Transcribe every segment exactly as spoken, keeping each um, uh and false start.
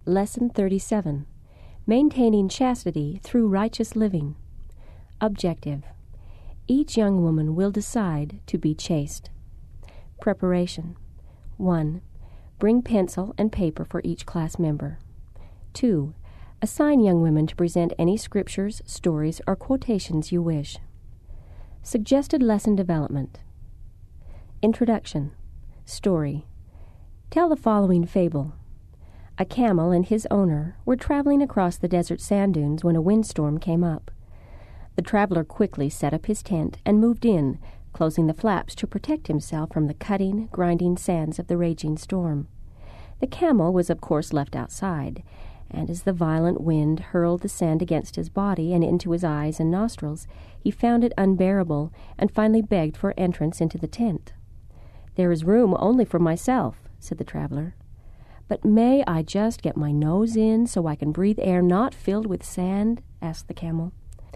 Lesson thirty-seven. Maintaining Chastity Through Righteous Living. Objective. Each young woman will decide to be chaste. Preparation. one. Bring pencil and paper for each class member. two. Assign young women to present any scriptures, stories, or quotations you wish. Suggested lesson development. Introduction. Story. Tell the following fable. A camel and his owner were traveling across the desert sand dunes when a windstorm came up. The traveler quickly set up his tent and moved in, closing the flaps to protect himself from the cutting, grinding sands of the raging storm. The camel was of course left outside, and as the violent wind hurled the sand against his body and into his eyes and nostrils, he found it unbearable and finally begged for entrance into the tent. "There is room only for myself," said the traveler. "But may I just get my nose in so I can breathe air not filled with sand?" asked the camel.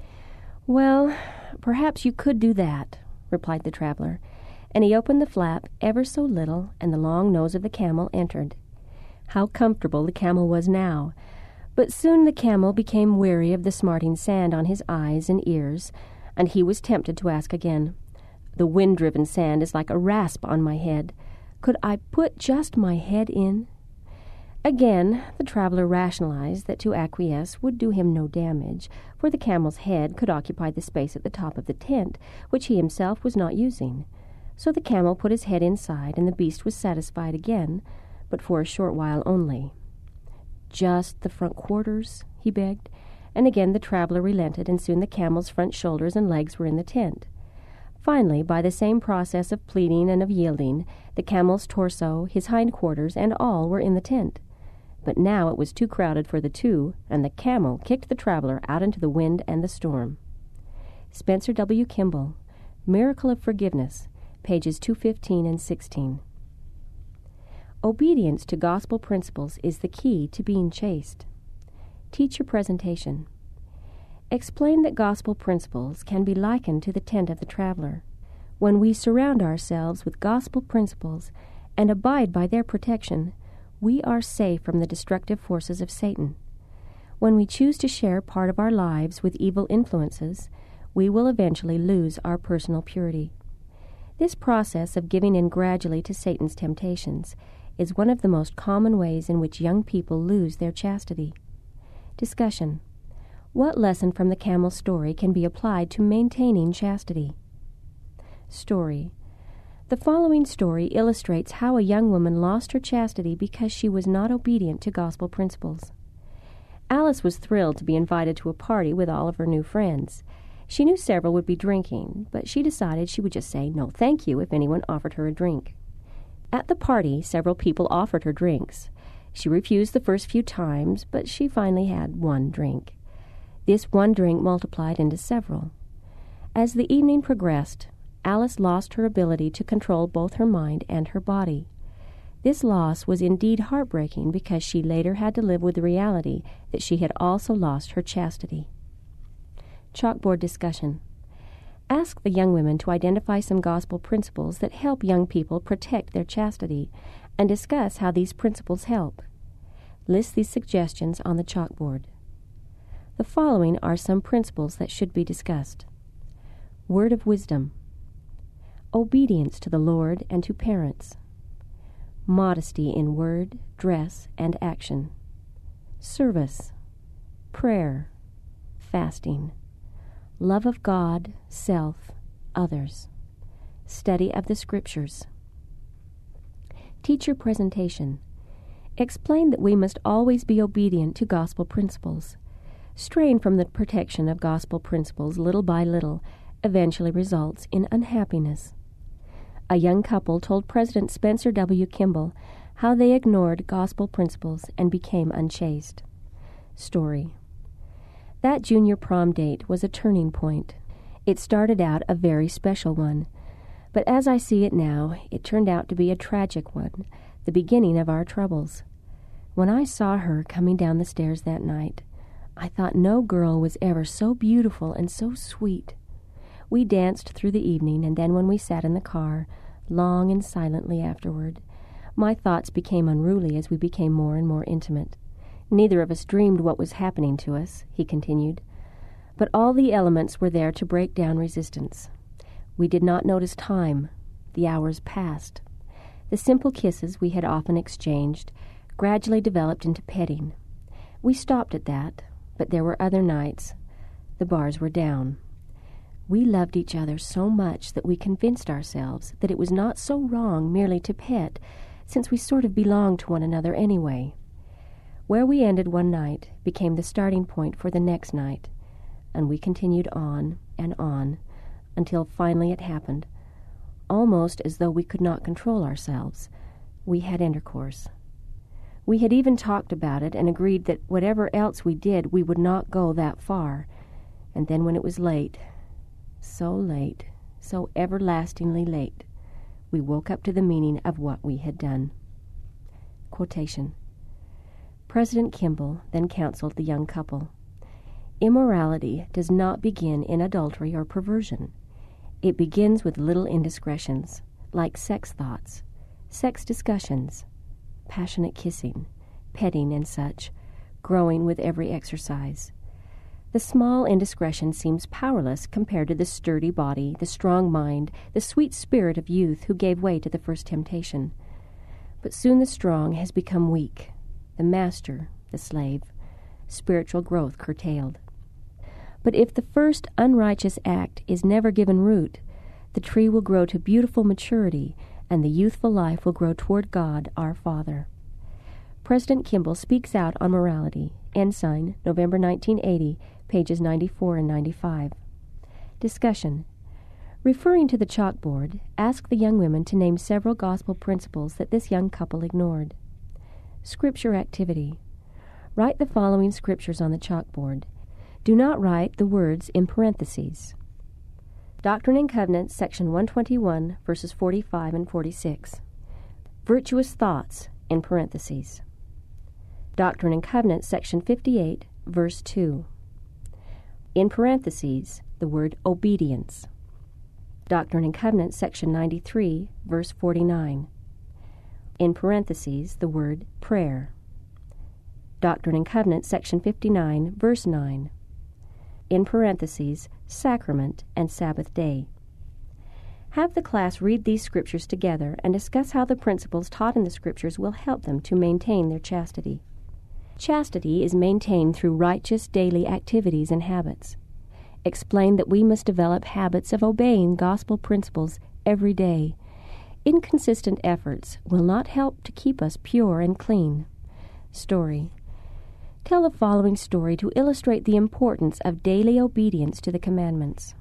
"Well, perhaps you could do that," replied the traveler, and he opened the flap ever so little, and the long nose of the camel entered. How comfortable the camel was now! But soon the camel became weary of the smarting sand on his eyes and ears, and he was tempted to ask again, "The wind-driven sand is like a rasp on my head. Could I put just my head in?" Again, the traveler rationalized that to acquiesce would do him no damage, for the camel's head could occupy the space at the top of the tent, which he himself was not using. So the camel put his head inside, and the beast was satisfied again, but for a short while only. "Just the front quarters," he begged, and again the traveler relented, and soon the camel's front shoulders and legs were in the tent. Finally, by the same process of pleading and of yielding, the camel's torso, his hindquarters, and all were in the tent. But now it was too crowded for the two, and the camel kicked the traveler out into the wind and the storm. Spencer W. Kimball, Miracle of Forgiveness, pages two fifteen and sixteen. Obedience to gospel principles is the key to being chaste. Teacher presentation. Explain that gospel principles can be likened to the tent of the traveler. When we surround ourselves with gospel principles and abide by their protection, we are safe from the destructive forces of Satan. When we choose to share part of our lives with evil influences, we will eventually lose our personal purity. This process of giving in gradually to Satan's temptations is one of the most common ways in which young people lose their chastity. Discussion. What lesson from the camel's story can be applied to maintaining chastity? Story. The following story illustrates how a young woman lost her chastity because she was not obedient to gospel principles. Alice was thrilled to be invited to a party with all of her new friends. She knew several would be drinking, but she decided she would just say no thank you if anyone offered her a drink. At the party, several people offered her drinks. She refused the first few times, but she finally had one drink. This one drink multiplied into several. As the evening progressed, Alice lost her ability to control both her mind and her body. This loss was indeed heartbreaking because she later had to live with the reality that she had also lost her chastity. Chalkboard discussion. Ask the young women to identify some gospel principles that help young people protect their chastity and discuss how these principles help. List these suggestions on the chalkboard. The following are some principles that should be discussed. Word of wisdom. Obedience to the Lord and to parents. Modesty in word, dress, and action. Service. Prayer. Fasting. Love of God, self, others. Study of the Scriptures. Teacher presentation. Explain that we must always be obedient to gospel principles. Straying from the protection of gospel principles little by little eventually results in unhappiness. A young couple told President Spencer W. Kimball how they ignored gospel principles and became unchaste. Story. That junior prom date was a turning point. It started out a very special one, but as I see it now, it turned out to be a tragic one, the beginning of our troubles. When I saw her coming down the stairs that night, I thought no girl was ever so beautiful and so sweet. We danced through the evening, and then when we sat in the car, long and silently afterward, my thoughts became unruly as we became more and more intimate. Neither of us dreamed what was happening to us, he continued, but all the elements were there to break down resistance. We did not notice time. The hours passed. The simple kisses we had often exchanged gradually developed into petting. We stopped at that, but there were other nights. The bars were down. We loved each other so much that we convinced ourselves that it was not so wrong merely to pet, since we sort of belonged to one another anyway. Where we ended one night became the starting point for the next night, and we continued on and on until finally it happened. Almost as though we could not control ourselves, we had intercourse. We had even talked about it and agreed that whatever else we did, we would not go that far. And then when it was late, so late, so everlastingly late, we woke up to the meaning of what we had done. Quotation. President Kimball then counseled the young couple. Immorality does not begin in adultery or perversion. It begins with little indiscretions, like sex thoughts, sex discussions, passionate kissing, petting and such, growing with every exercise. The small indiscretion seems powerless compared to the sturdy body, the strong mind, the sweet spirit of youth who gave way to the first temptation. But soon the strong has become weak, the master, the slave, spiritual growth curtailed. But if the first unrighteous act is never given root, the tree will grow to beautiful maturity, and the youthful life will grow toward God, our Father. President Kimball speaks out on morality. Ensign, November nineteen eighty, pages ninety-four and ninety-five. Discussion. Referring to the chalkboard, ask the young women to name several gospel principles that this young couple ignored. Scripture activity. Write the following scriptures on the chalkboard. Do not write the words in parentheses. Doctrine and Covenants, section one twenty-one, verses forty-five and forty-six. Virtuous thoughts, in parentheses. Doctrine and Covenants, section fifty-eight, verse two. In parentheses, the word obedience. Doctrine and Covenants, section ninety-three, verse forty-nine. In parentheses, the word prayer. Doctrine and Covenants, section fifty-nine, verse nine. In parentheses, sacrament and Sabbath day. Have the class read these scriptures together and discuss how the principles taught in the scriptures will help them to maintain their chastity. Chastity is maintained through righteous daily activities and habits. Explain that we must develop habits of obeying gospel principles every day. Inconsistent efforts will not help to keep us pure and clean. Story. Tell the following story to illustrate the importance of daily obedience to the commandments.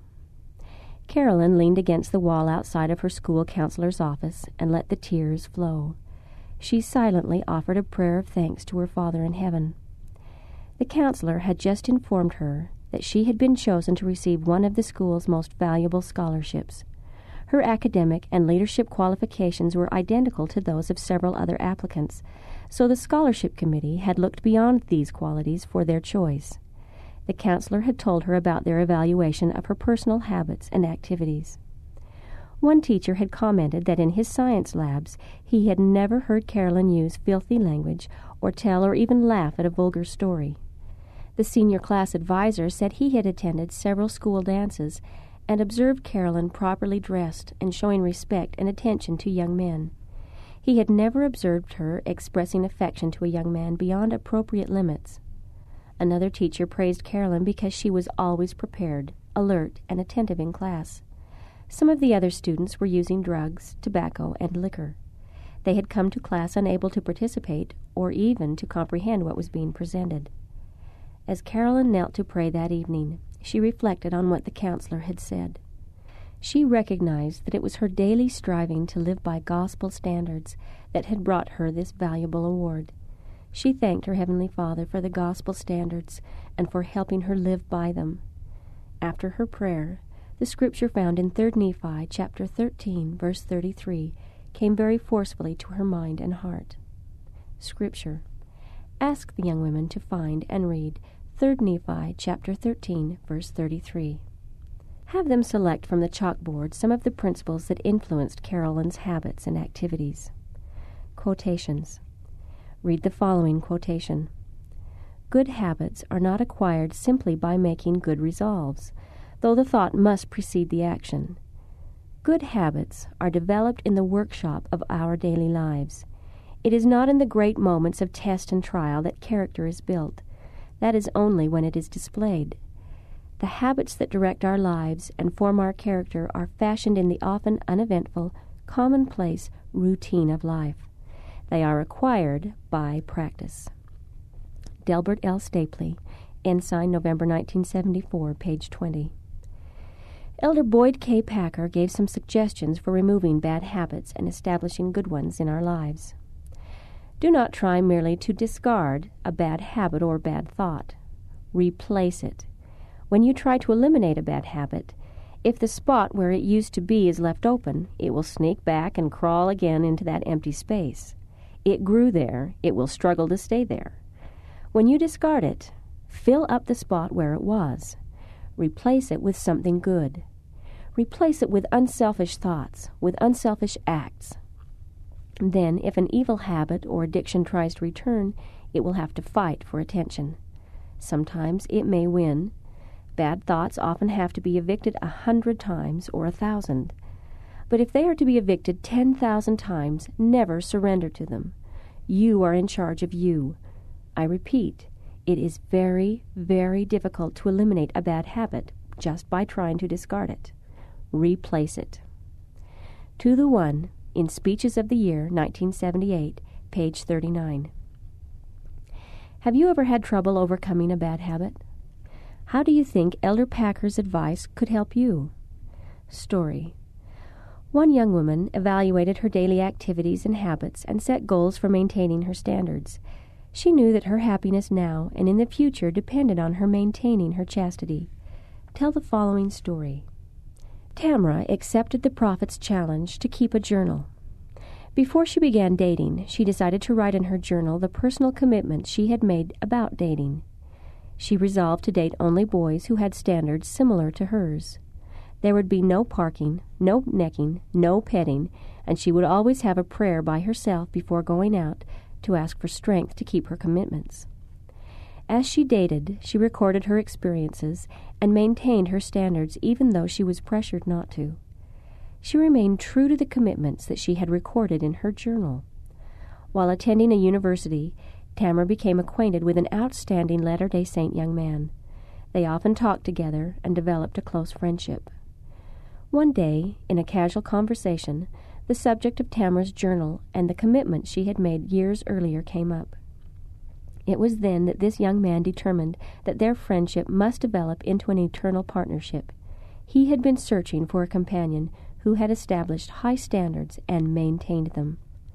Carolyn leaned against the wall outside of her school counselor's office and let the tears flow. She silently offered a prayer of thanks to her Father in heaven. The counselor had just informed her that she had been chosen to receive one of the school's most valuable scholarships. Her academic and leadership qualifications were identical to those of several other applicants, so the scholarship committee had looked beyond these qualities for their choice. The counselor had told her about their evaluation of her personal habits and activities. One teacher had commented that in his science labs he had never heard Carolyn use filthy language or tell or even laugh at a vulgar story. The senior class advisor said he had attended several school dances and observed Carolyn properly dressed and showing respect and attention to young men. He had never observed her expressing affection to a young man beyond appropriate limits. Another teacher praised Carolyn because she was always prepared, alert, and attentive in class. Some of the other students were using drugs, tobacco, and liquor. They had come to class unable to participate or even to comprehend what was being presented. As Carolyn knelt to pray that evening, she reflected on what the counselor had said. She recognized that it was her daily striving to live by gospel standards that had brought her this valuable award. She thanked her Heavenly Father for the gospel standards and for helping her live by them. After her prayer, the scripture found in Third Nephi chapter thirteen, verse thirty-three, came very forcefully to her mind and heart. Scripture. Ask the young women to find and read Third Nephi chapter thirteen, verse thirty-three. Have them select from the chalkboard some of the principles that influenced Carolyn's habits and activities. Quotations. Read the following quotation. Good habits are not acquired simply by making good resolves, though the thought must precede the action. Good habits are developed in the workshop of our daily lives. It is not in the great moments of test and trial that character is built. That is only when it is displayed. The habits that direct our lives and form our character are fashioned in the often uneventful, commonplace routine of life. They are acquired by practice. Delbert L. Stapley, Ensign, November nineteen seventy-four, page twenty. Elder Boyd K. Packer gave some suggestions for removing bad habits and establishing good ones in our lives. Do not try merely to discard a bad habit or bad thought. Replace it. When you try to eliminate a bad habit, if the spot where it used to be is left open, it will sneak back and crawl again into that empty space. It grew there, it will struggle to stay there. When you discard it, fill up the spot where it was. Replace it with something good. Replace it with unselfish thoughts, with unselfish acts. Then, if an evil habit or addiction tries to return, it will have to fight for attention. Sometimes it may win. Bad thoughts often have to be evicted a hundred times or a thousand. But if they are to be evicted ten thousand times, never surrender to them. You are in charge of you. I repeat, it is very, very difficult to eliminate a bad habit just by trying to discard it. Replace it. To the One, in Speeches of the Year, nineteen seventy-eight, page thirty-nine. Have you ever had trouble overcoming a bad habit? How do you think Elder Packer's advice could help you? Story. One young woman evaluated her daily activities and habits and set goals for maintaining her standards. She knew that her happiness now and in the future depended on her maintaining her chastity. Tell the following story. Tamra accepted the prophet's challenge to keep a journal. Before she began dating, she decided to write in her journal the personal commitments she had made about dating. She resolved to date only boys who had standards similar to hers. There would be no parking, no necking, no petting, and she would always have a prayer by herself before going out to ask for strength to keep her commitments. As she dated, she recorded her experiences and maintained her standards even though she was pressured not to. She remained true to the commitments that she had recorded in her journal. While attending a university, Tamra became acquainted with an outstanding Latter-day Saint young man. They often talked together and developed a close friendship. One day, in a casual conversation, the subject of Tamra's journal and the commitment she had made years earlier came up. It was then that this young man determined that their friendship must develop into an eternal partnership. He had been searching for a companion who had established high standards and maintained them.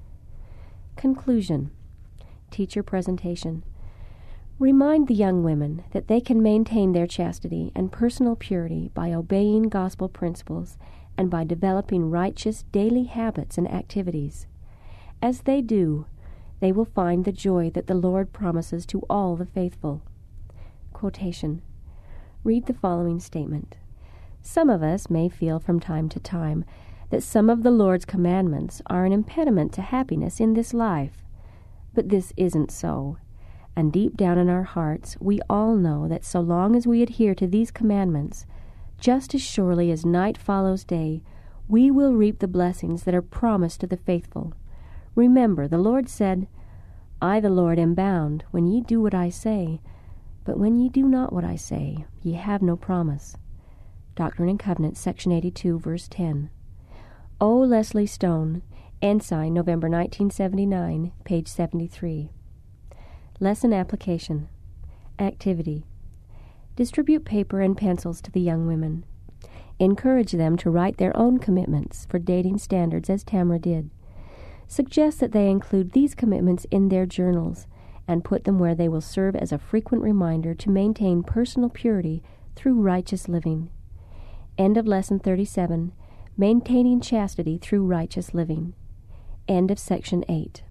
Conclusion. Teacher presentation. Remind the young women that they can maintain their chastity and personal purity by obeying gospel principles and by developing righteous daily habits and activities. As they do, they will find the joy that the Lord promises to all the faithful. Quotation. Read the following statement. Some of us may feel from time to time that some of the Lord's commandments are an impediment to happiness in this life. But this isn't so. And deep down in our hearts, we all know that so long as we adhere to these commandments, just as surely as night follows day, we will reap the blessings that are promised to the faithful. Remember, the Lord said, I, the Lord, am bound when ye do what I say, but when ye do not what I say, ye have no promise. Doctrine and Covenants, section eighty-two, verse ten. O. Leslie Stone, Ensign, November nineteen seventy-nine, page seventy-three. Lesson application. Activity. Distribute paper and pencils to the young women. Encourage them to write their own commitments for dating standards as Tamra did. Suggest that they include these commitments in their journals and put them where they will serve as a frequent reminder to maintain personal purity through righteous living. End of Lesson thirty-seven, Maintaining Chastity Through Righteous Living. End of Section eight.